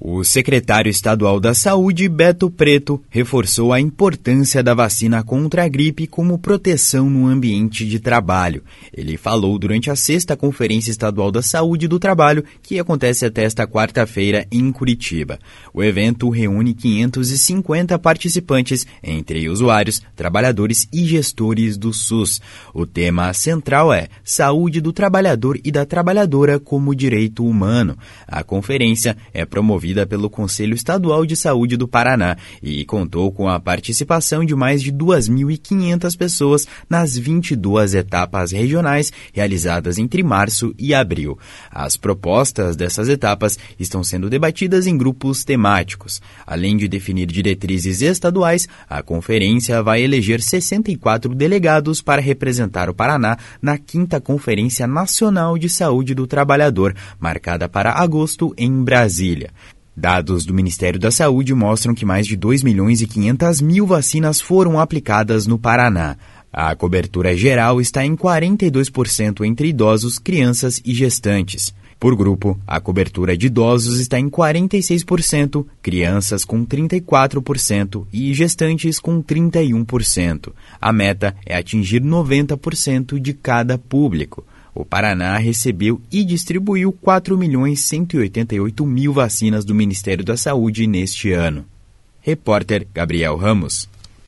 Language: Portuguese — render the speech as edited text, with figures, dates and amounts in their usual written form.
O secretário estadual da Saúde, Beto Preto, reforçou a importância da vacina contra a gripe como proteção no ambiente de trabalho. Ele falou durante a 6ª Conferência Estadual da Saúde do Trabalho, que acontece até esta quarta-feira em Curitiba. O evento reúne 550 participantes, entre usuários, trabalhadores e gestores do SUS. O tema central é Saúde do Trabalhador e da Trabalhadora como Direito Humano. A conferência é promovida pelo Conselho Estadual de Saúde do Paraná e contou com a participação de mais de 2.500 pessoas nas 22 etapas regionais realizadas entre março e abril. As propostas dessas etapas estão sendo debatidas em grupos temáticos. Além de definir diretrizes estaduais, a conferência vai eleger 64 delegados para representar o Paraná na 5ª Conferência Nacional de Saúde do Trabalhador, marcada para agosto em Brasília. Dados do Ministério da Saúde mostram que mais de 2.500.000 vacinas foram aplicadas no Paraná. A cobertura geral está em 42% entre idosos, crianças e gestantes. Por grupo, a cobertura de idosos está em 46%, crianças com 34% e gestantes com 31%. A meta é atingir 90% de cada público. O Paraná recebeu e distribuiu 4.188.000 vacinas do Ministério da Saúde neste ano. Repórter Gabriel Ramos.